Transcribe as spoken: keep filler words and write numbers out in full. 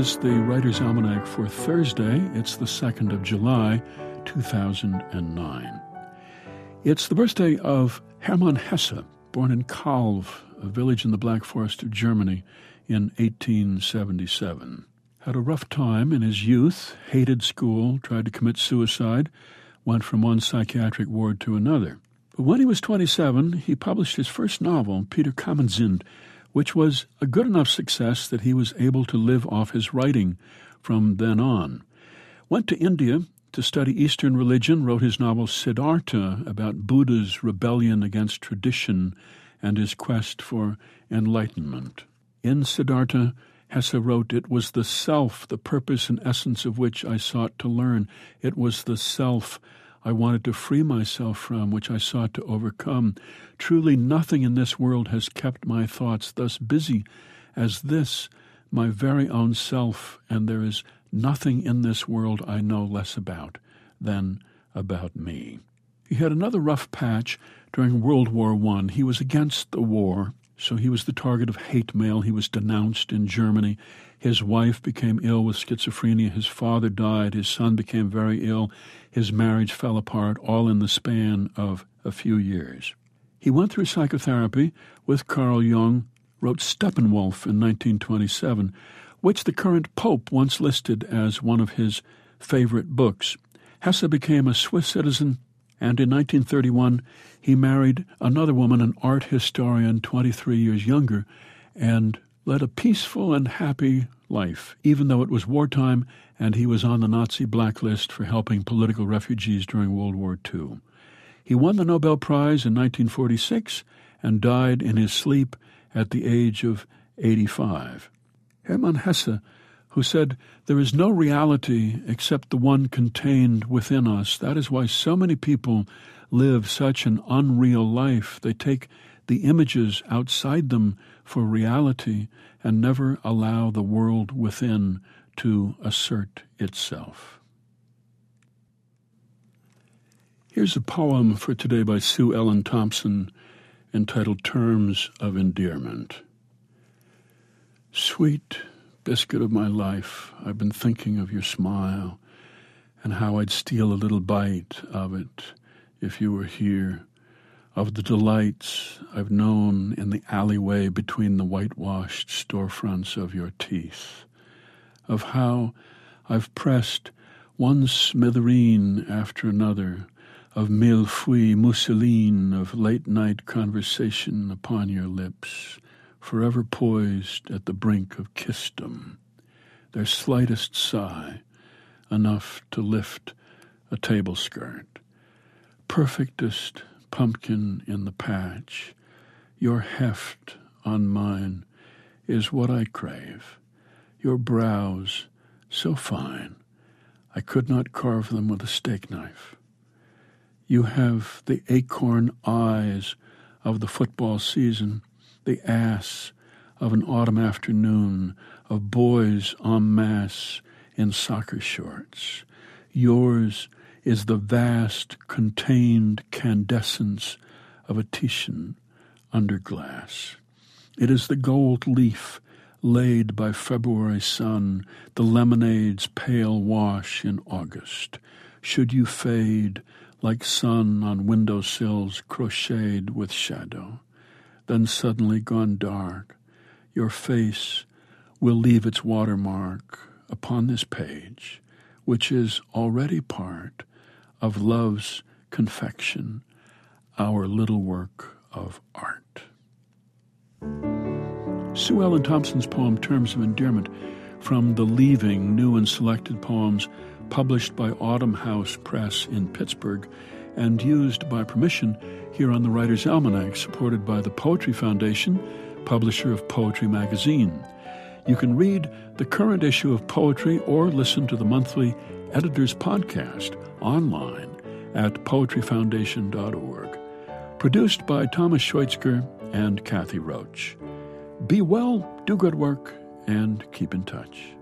is the Writer's Almanac for Thursday. It's the second of July, two thousand nine. It's the birthday of Hermann Hesse, born in Calw, a village in the Black Forest of Germany, in eighteen seventy-seven. Had a rough time in his youth, hated school, tried to commit suicide, went from one psychiatric ward to another. But when he was twenty-seven, he published his first novel, Peter Kamenzind, which was a good enough success that he was able to live off his writing from then on. Went to India to study Eastern religion, wrote his novel Siddhartha about Buddha's rebellion against tradition and his quest for enlightenment. In Siddhartha, Hesse wrote, "It was the self, the purpose and essence of which I sought to learn. It was the self I wanted to free myself from, which I sought to overcome. Truly nothing in this world has kept my thoughts thus busy as this, my very own self, and there is nothing in this world I know less about than about me." He had another rough patch during World War One. He was against the war, so he was the target of hate mail. He was denounced in Germany. His wife became ill with schizophrenia. His father died. His son became very ill. His marriage fell apart, all in the span of a few years. He went through psychotherapy with Carl Jung, wrote Steppenwolf in nineteen twenty-seven, which the current Pope once listed as one of his favorite books. Hesse became a Swiss citizen, and in nineteen thirty-one he married another woman, an art historian twenty-three years younger, and led a peaceful and happy life, even though it was wartime and he was on the Nazi blacklist for helping political refugees during World War Two. He won the Nobel Prize in nineteen forty-six and died in his sleep at the age of eighty-five. Hermann Hesse, who said, "There is no reality except the one contained within us. That is why so many people live such an unreal life. They take the images outside them for reality and never allow the world within to assert itself." Here's a poem for today by Sue Ellen Thompson entitled Terms of Endearment. Sweet biscuit of my life, I've been thinking of your smile and how I'd steal a little bite of it if you were here, of the delights I've known in the alleyway between the whitewashed storefronts of your teeth, of how I've pressed one smithereen after another of mille-feuille mousseline of late-night conversation upon your lips, forever poised at the brink of kissdom, their slightest sigh enough to lift a table skirt. Perfectest pumpkin in the patch, your heft on mine is what I crave. Your brows so fine, I could not carve them with a steak knife. You have the acorn eyes of the football season, the ass of an autumn afternoon, of boys en masse in soccer shorts. Yours is the vast, contained candescence of a Titian under glass. It is the gold leaf laid by February sun, the lemonade's pale wash in August. Should you fade like sun on windowsills crocheted with shadow, then suddenly gone dark, your face will leave its watermark upon this page, which is already part of love's confection, our little work of art. Sue Ellen Thompson's poem Terms of Endearment, from The Leaving, new and selected poems published by Autumn House Press in Pittsburgh and used by permission here on the Writer's Almanac, supported by the Poetry Foundation, publisher of Poetry Magazine. You can read the current issue of Poetry or listen to the monthly Editor's Podcast online at poetry foundation dot org. Produced by Thomas Schweitzger and Kathy Roach. Be well, do good work, and keep in touch.